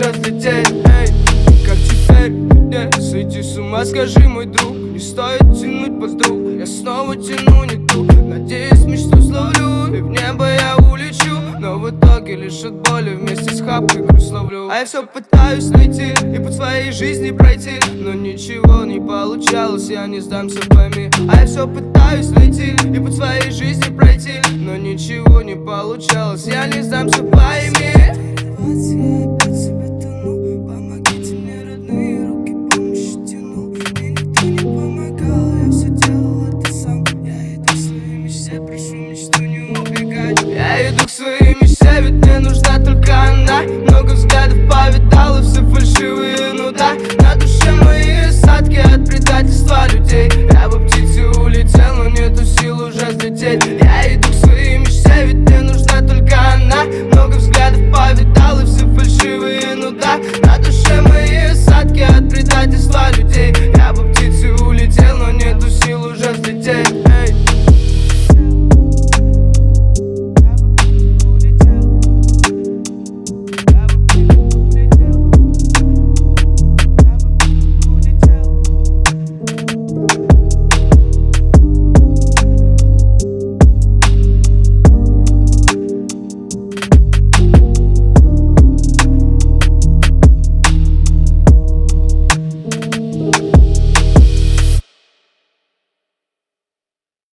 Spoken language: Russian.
уже взлететь. Эй, как теперь мне сойти с ума, скажи, мой друг? Не стоит тянуть подруг, я снова тяну не ту. Надеюсь, мечту словлю, и в небо я улечу, но в итоге лишь от боли вместе с хапкой грусть ловлю. А я все пытаюсь найти и по своей жизни пройти, но ничего не получалось, я не сдамся, пойми. А я все пытаюсь найти и по своей жизни пройти, но ничего не получалось, я не сдамся, пойми. Я опять себе тону, помогите мне, родные руки, помощи тяну. Мне никто не помогал, я все делал это сам. Я иду к своей мечте, прошу мечту не убегать. Я иду к своей мечте, ведь мне нужна только она. Много взглядов повидал, и все фальшивые, ну да. На душе мои осадки от предательства людей. Я бы птицей улетел, но нету сил уже взлететь. Я иду